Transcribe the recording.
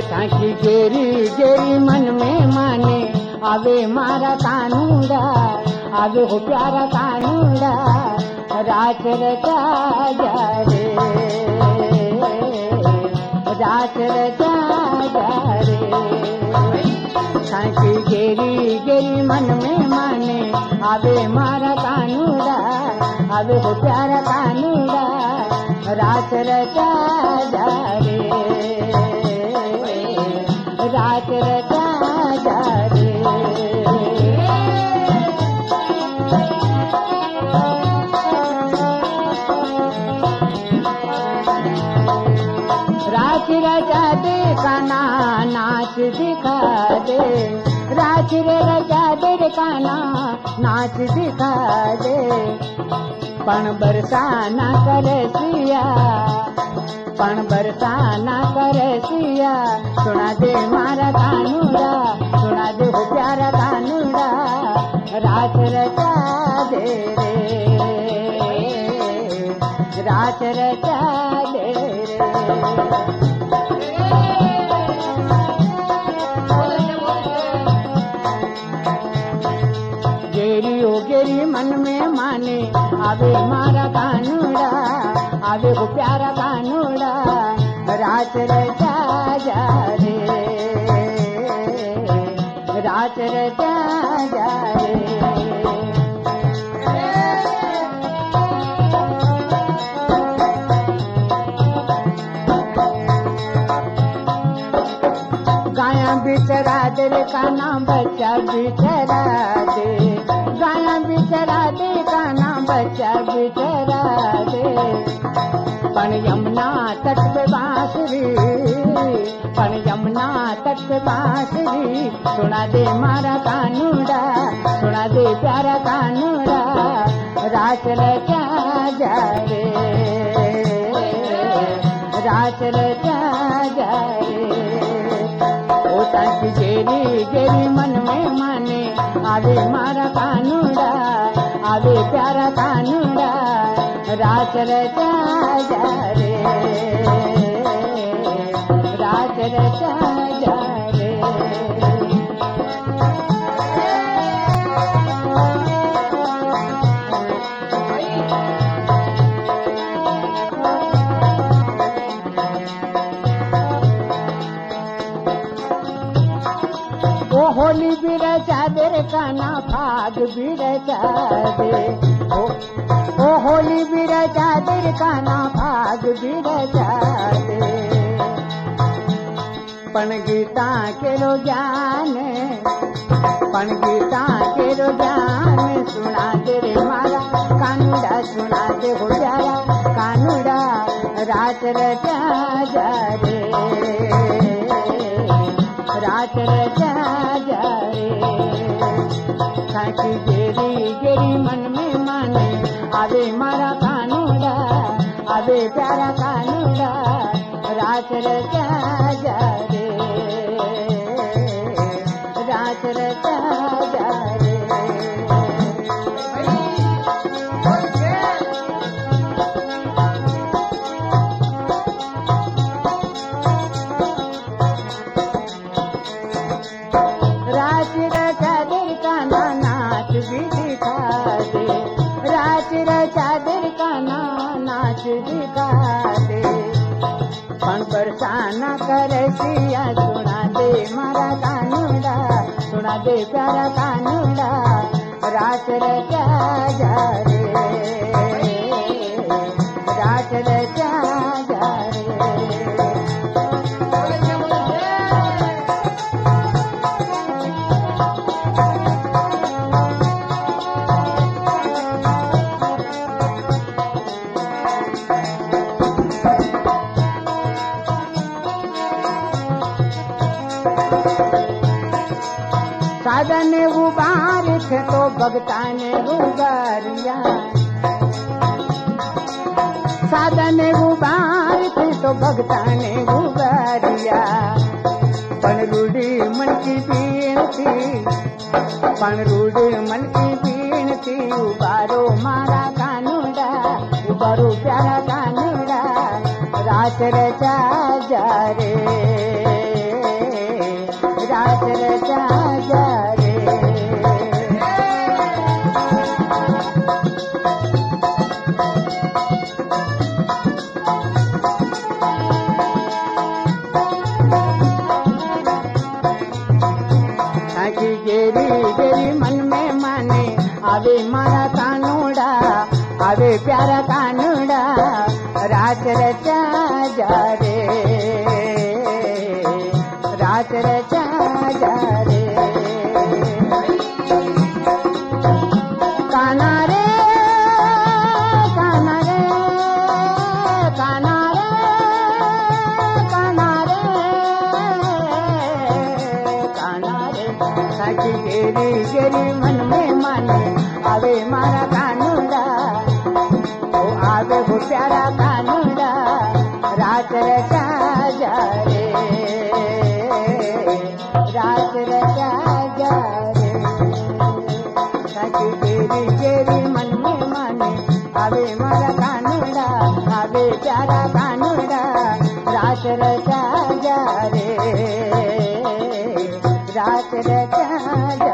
थाकी गेरी गेरी मन में माने आवे मारा कानूड़ा, आवे हो प्यारा कानूड़ा, रात रचा जा रे, रात रचा जा रे। थाकी गेरी गेरी मन में माने आवे मारा कानूड़ा, आवे हो प्यारा कानूड़ा, रात रचा जा रे, रात रचा जा रे। रात रचा दे काना नाच दिखा दे, रात रचा दे काना नाच दिखा दे, पण बरसा ना करे सिया, पण बरसा ना करे सिया, सुना दे मारा कानूड़ा, सुना दे हो प्यारा कानूड़ा, रात रचा दे रे, रात रचा दे रे। गेरी ओ गेरी मन में माने आवे मारा कानूड़ा, आवे हो प्यारा कानूड़ा, रात रचा जा रे, रात रचा जा रे। गाया बिचरा दे रे काना बच्चा बिचरा दे, गाया बिचरा दे काना बच्चा बिचरा दे, पण यमुना तट पे बांसुरी, पण यमुना तट पे बांसुरी, सुना दे मारा कानूड़ा, सुना दे प्यारा कानूड़ा, रात रचा जा रे, रात रचा जा रे। ओ ताकी गेरी गेरी मन में माने आवे मारा कानूड़ा, आवे प्यारा कानूड़ा, रात रचा जा रे, रात रचा जा रे। ओ होली भी रचा दे रे काना फाग भी रचा दे, ओ होली भी रचा दे रे काना फाग भी रचा दे, पण गीता के रो ज्ञान, पण गीता के रो ज्ञान, सुना दे रे मारा कानूड़ा, सुना दे हो प्यारा कानूड़ा, रात रचा जा रे, रात रचा जा रे। थाकी गेरी गेरी मन में माने आवे मारा कानूड़ा, आवे प्यारा कानूड़ा, रात रचा जा रे, रात रचा जा रे। रात रचा दे काना नाच भी दिखा दे, रात रचा दे काना नाच दिखा दे, पण बरसा ना करे सिया, सुना दे मारा कानूड़ा, सुना दे प्यारा कानूड़ा, रात रचा जा रे, रात रचा जा रे। साधन उबार थे तो भगता ने उबारिया, साधन उबार थे तो भगता ने उबारिया, पण रूढ़ी मन की बीनती, पण रूढ़ी मन की बीनती, उबारो मारा कानूड़ा, उबारो प्यारा कानूड़ा, रात रचा जा रे, रात रचा जा रे। गेरी गेरी मन में माने आवे मारा कानूड़ा, आवे प्यारा कानूड़ा, रात रचा जा रे, रात रचा जा रे। काना रे काना रे काना रे काना रे काना रे। साकी गेरी गेरी मन में माने आवे मारा कानूड़ा, ओ आवे वो प्यारा कानूड़ा, रात रचा जा रे, रात रचा जा रे। साकी गेरी गेरी मन में माने आवे मारा कानूड़ा, आवे प्यारा कानूड़ा, रात रचा जा रे, रात रचा जा।